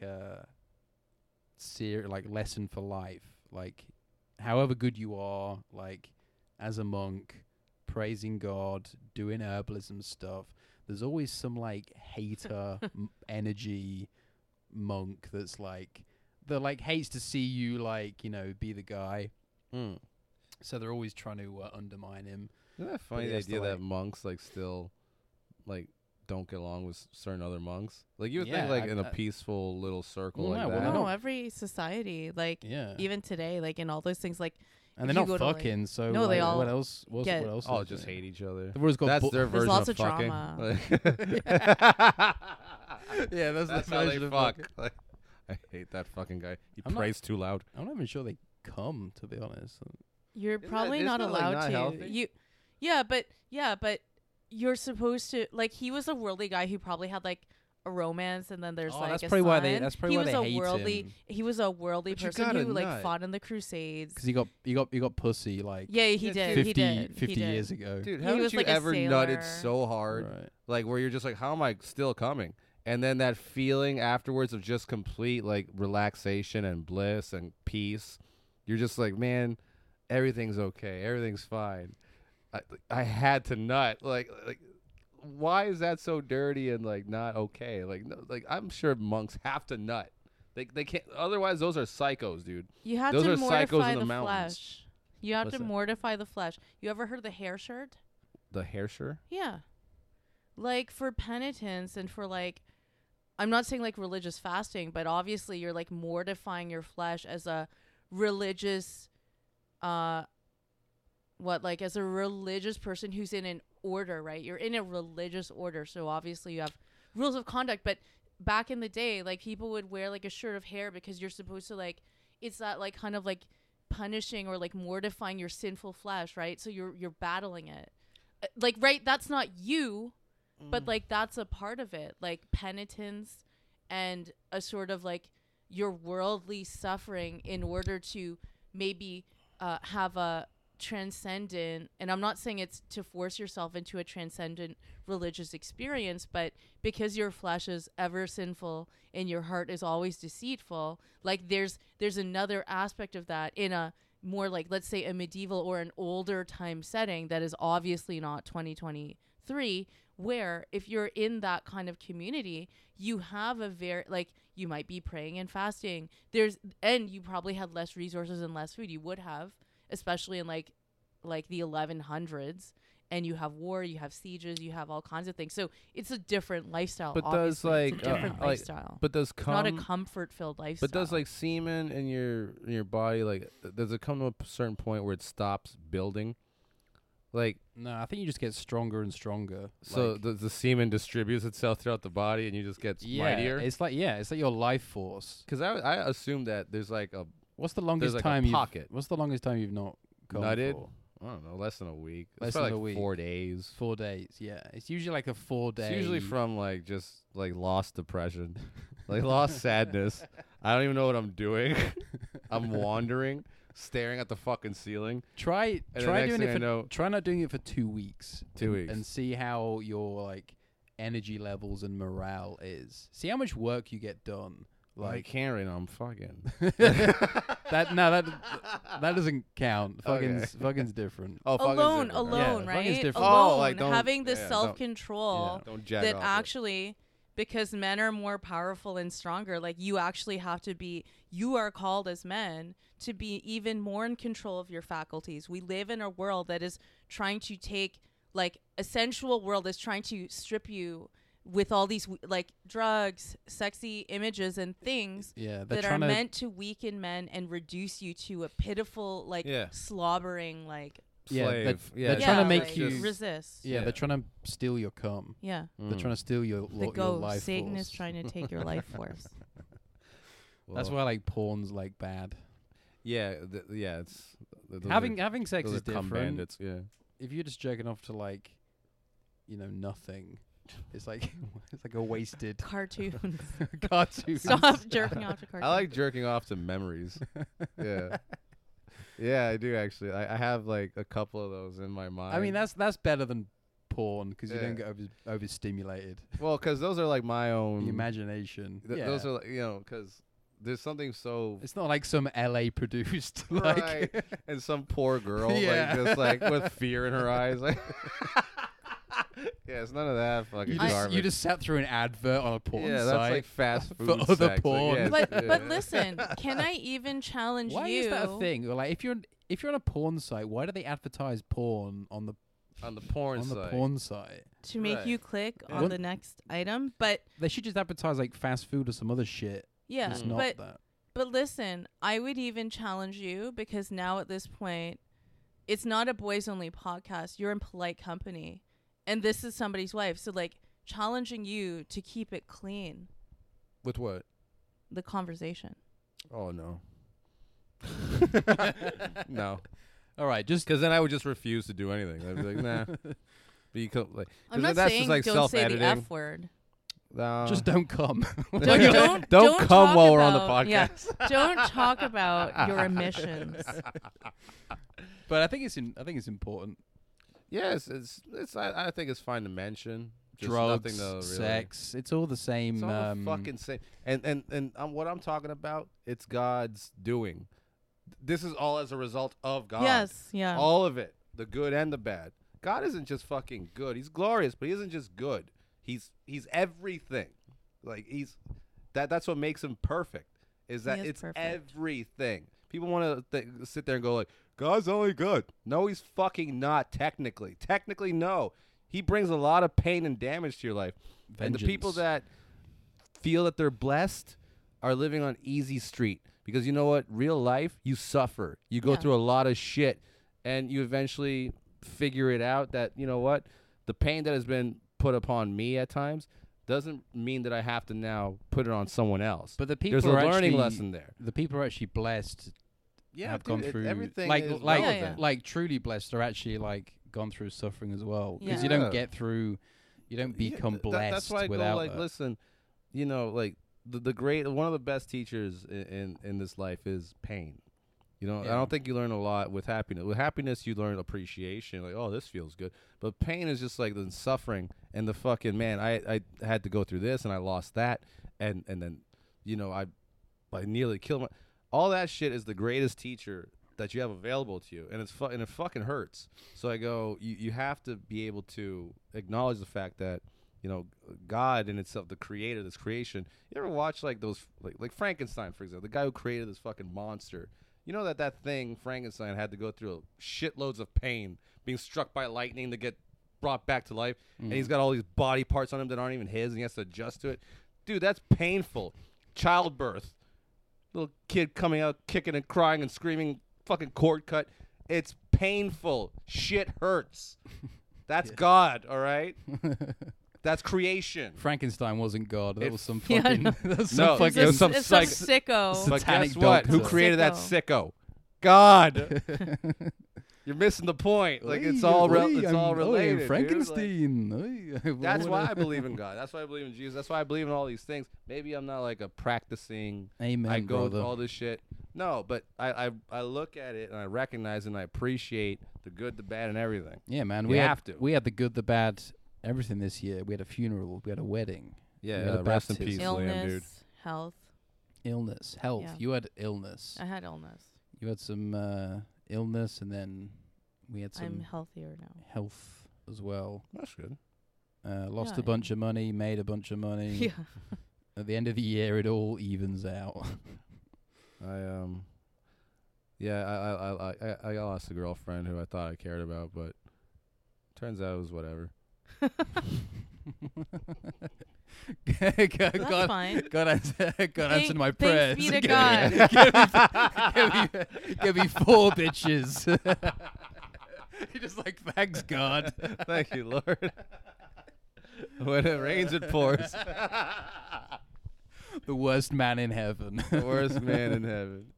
like lesson for life. Like however good you are, like as a monk, praising God, doing herbalism stuff, there's always some like hater energy monk that like hates to see you like, be the guy. So they're always trying to undermine him. Isn't that funny, the idea that monks like still like don't get along with certain other monks? Like you would think like in a peaceful little circle like that. No, every society, like even today, like in all those things, like and they're not fucking, like, so no, like, they all what else? What else? Oh, just hate each other. That's their version lots of fucking. drama. Yeah, that's how they version of fuck. Like, I hate that fucking guy. He prays too loud. I'm not even sure they come, to be honest. You're probably not allowed to. But you're supposed to. Like he was a worldly guy who probably had like a romance, and then there's like that's a probably son. why they. That's probably he why was they a hate worldly. him. He was a worldly But you person gotta who like nut. fought in the Crusades. Because he got pussy like. Yeah, he did. 50, he did. 50 he did. years ago. Dude, He haven't was you like a ever nutted sailor. so hard, Right. like where you're just like, how am I still coming? And then that feeling afterwards of just complete like relaxation and bliss and peace. You're just like, man, everything's okay, everything's fine. I had to nut. Like, why is that so dirty and like not okay? Like, no, like I'm sure monks have to nut. They can't. Otherwise, those are psychos, dude. You have Those to are psychos mortify in the the mountains. flesh. You have What's to that? mortify the flesh. You ever heard of the hair shirt? The hair shirt? Yeah. Like for penitence and for like, I'm not saying like religious fasting, but obviously you're like mortifying your flesh as a religious, as a religious person who's in an order, right? You're in a religious order. So obviously you have rules of conduct, but back in the day, like people would wear like a shirt of hair because you're supposed to like, it's that like kind of like punishing or like mortifying your sinful flesh, right? So you're battling it. Like, right, that's not you, but like that's a part of it, like penitence and a sort of like your worldly suffering in order to maybe have a transcendent, and I'm not saying it's to force yourself into a transcendent religious experience, but because your flesh is ever sinful and your heart is always deceitful, like there's another aspect of that in a more like, let's say, a medieval or an older time setting that is obviously not 2023, where if you're in that kind of community, you have a very, like, you might be praying and fasting, and you probably had less resources and less food. You would have, especially in like the 1100s, and you have war, you have sieges, you have all kinds of things. So it's a different lifestyle. But obviously. does like it's a different lifestyle. But does it's not a comfort-filled lifestyle. But does like semen in your body, like, does it come to a certain point where it stops building? Like, no, I think you just get stronger and stronger. So like, the semen distributes itself throughout the body, and you just get mightier. It's like your life force. Because I assume that there's like a what's the longest time you've not come nutted? For? I don't know, less than a week. Less than a week. 4 days. 4 days, yeah. It's usually like a 4-day. It's usually from like just like lost depression, like lost sadness. I don't even know what I'm doing. I'm wandering, staring at the fucking ceiling. Try not doing it for 2 weeks. 2 weeks. And see how your like energy levels and morale is. See how much work you get done. Like, I can't right now. I'm fucking. that doesn't count. Fucking's different. Oh, alone, yeah, right? Different. Alone, like having the self-control don't jack that off actually, because men are more powerful and stronger. Like, you actually have to be. You are called as men to be even more in control of your faculties. We live in a world that is trying to take, like, a sensual world is trying to strip you with all these like drugs, sexy images and things that are meant to weaken men and reduce you to a pitiful, like, slobbering, like, slave. They're trying to make like, you resist. Yeah, they're trying to steal your cum. Yeah. They're trying to steal your life Satan force. is trying to take your life force. That's why like porn's like bad. Yeah, it's having sex is different. Bandits, yeah. If you're just jerking off to like, nothing. It's like a wasted cartoons. Stop jerking off to cartoons. I like jerking off to memories. Yeah, yeah, I do actually. I have like a couple of those in my mind. I mean, that's better than porn because you don't get overstimulated. Well, because those are like my own the imagination. Those are because there's something so. It's not like some LA produced right, and some poor girl like just like with fear in her eyes like. Yeah, it's none of that fucking garbage. You just sat through an advert on a porn site. Yeah, that's like fast food for other sex. porn. Like, but listen, can I even challenge why you? Is that a thing? Like, if you're on a porn site, why do they advertise porn on the porn site to make you click on the next item? But they should just advertise like fast food or some other shit. Yeah, it's not that. But listen, I would even challenge you because now at this point, it's not a boys only podcast. You're in polite company. And this is somebody's wife. So, like, challenging you to keep it clean. With what? The conversation. Oh, no. No. All right, just... Because then I would just refuse to do anything. I'd be like, nah. But you could, like... I'm not that's saying just, like, don't say the F word. Just don't come. Don't come while we're on the podcast. Yeah, don't talk about your emissions. But I think it's important. Yes, it's. I think it's fine to mention. Just drugs, nothing sex. It's all the same. It's all the fucking same. And what I'm talking about, it's God's doing. This is all as a result of God. Yes, yeah. All of it, the good and the bad. God isn't just fucking good. He's glorious, but he isn't just good. He's everything. Like that's what makes him perfect. Is that it's perfect. Everything. People want to sit there and go like, God's only good. No, he's fucking not technically. Technically, no. He brings a lot of pain and damage to your life. Vengeance. And the people that feel that they're blessed are living on easy street. Because you know what? Real life, you suffer. You go through a lot of shit. And you eventually figure it out that, you know what? The pain that has been put upon me at times doesn't mean that I have to now put it on someone else. But the people there's a learning lesson there. The people are actually blessed. Have gone through everything. Like truly blessed are actually like gone through suffering as well. Because you don't get through, you don't become blessed. That's why I without go like, listen, like one of the best teachers in this life is pain. You know, I don't think you learn a lot with happiness. With happiness, you learn appreciation. Like, oh, this feels good. But pain is just like the suffering and the fucking, man, I had to go through this and I lost that. And then, you know, I nearly killed my... All that shit is the greatest teacher that you have available to you. And and it fucking hurts. So I go, you have to be able to acknowledge the fact that, you know, God in itself, the creator, this creation. You ever watch like those, like Frankenstein, for example, the guy who created this fucking monster. You know that thing, Frankenstein, had to go through shitloads of pain, being struck by lightning to get brought back to life. And he's got all these body parts on him that aren't even his, and he has to adjust to it. Dude, that's painful. Childbirth. Little kid coming out, kicking and crying and screaming, fucking cord cut. It's painful. Shit hurts. That's God, all right? That's creation. Frankenstein wasn't God. That was some Yeah, fucking... no. That was some fucking... It was some sicko. But satanic guess what? Who doctor. created that sicko? God. You're missing the point. Like, it's all related. Frankenstein. Like, that's why I believe in God. That's why I believe in Jesus. That's why I believe in all these things. Maybe I'm not like a practicing. Amen, I go brother. through all this shit. No, but I look at it and I recognize and I appreciate the good, the bad, and everything. Yeah, man. We have to. We had the good, the bad, everything this year. We had a funeral. We had a wedding. Yeah, we had a rest in baptism. peace, Illness, Liam, dude. health. Illness, health. Yeah. You had illness. I had illness. You had some illness, and then we had some I'm healthier now. health as well. That's good. Lost Yeah, a bunch of money, made a bunch of money. Yeah. At the end of the year, it all evens out. I lost a girlfriend who I thought I cared about, but turns out it was whatever. That's fine. God answered my prayers. Thanks be to God. Give me 4 bitches. You're just like, thanks, God. Thank you, Lord. When it rains, it pours. The worst man in heaven. The worst man in heaven.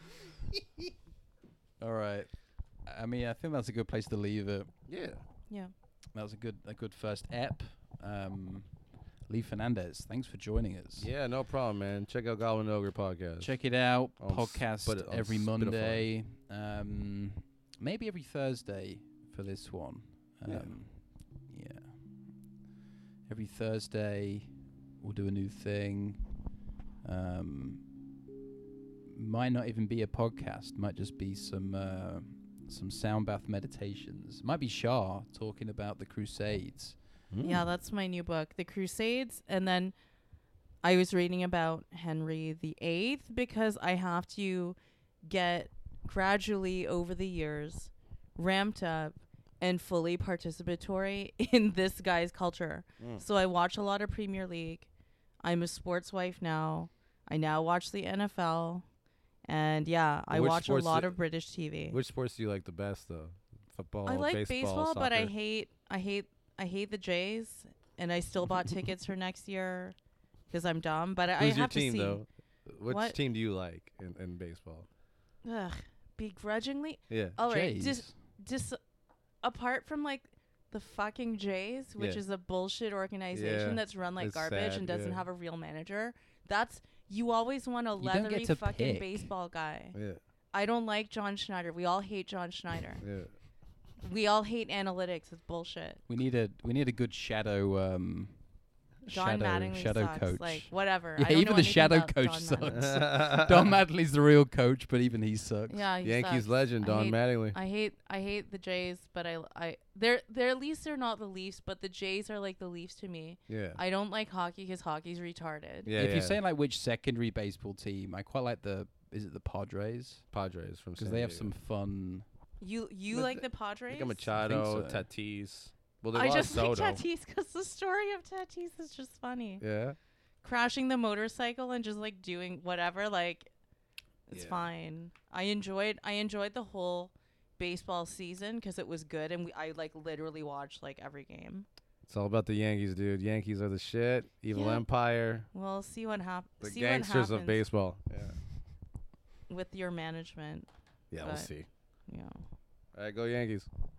All right. I mean, I think that's a good place to leave it. Yeah. Yeah. That was a good first ep. Lee Fernandez, thanks for joining us. Yeah, no problem, man. Check out Goblin Ogre podcast. Check it out. On Podcast every Monday. Maybe every Thursday for this one. Yeah. Every Thursday we'll do a new thing. Might not even be a podcast. Might just be some sound bath meditations. Might be Shah talking about the Crusades. Yeah, that's my new book, The Crusades. And then I was reading about Henry VIII because I have to get gradually over the years ramped up and fully participatory in this guy's culture. So I watch a lot of Premier League. I'm a sports wife now. I now watch the NFL. And yeah, I watch a lot of British TV. Which sports do you like the best, though? Football, I like baseball, soccer? but I hate the Jays, and I still bought tickets for next year because I'm dumb. But I have to see. Who's your team, though? Which What? team do you like in baseball? Ugh, begrudgingly. Yeah. All right, Jays. just apart from like the fucking Jays, which Yeah. is a bullshit organization Yeah, that's run like it's garbage sad, and doesn't yeah. have a real manager. You always want a You don't get leathery to fucking pick. baseball guy. Yeah. I don't like John Schneider. We all hate John Schneider. Yeah. We all hate analytics. It's bullshit. We need a good shadow John Mattingly shadow sucks. coach. Like whatever. Yeah, I don't even know the anything shadow about coach John sucks. Mattingly. Don Mattingly's the real coach, but even he sucks. Yeah, he Yankees sucks. legend Don Mattingly. I hate the Jays, but they're at least they're not the Leafs, but the Jays are like the Leafs to me. Yeah. I don't like hockey because hockey's retarded. Yeah. If you're saying like which secondary baseball team, I quite like the Padres Padres from because San they have Diego. some fun. You But like the Padres? Like Machado, I think so. Tatis. Well, they I lost just like Soto. Tatis because the story of Tatis is just funny. Yeah. Crashing the motorcycle and just like doing whatever, like it's Yeah. fine. I enjoyed the whole baseball season because it was good, and I like literally watched like every game. It's all about the Yankees, dude. Yankees are the shit. Evil Yeah. empire. We'll see what happens. The See gangsters what of happens baseball. Yeah. with your management. Yeah, we'll But- see. Yeah. All right, go Yankees.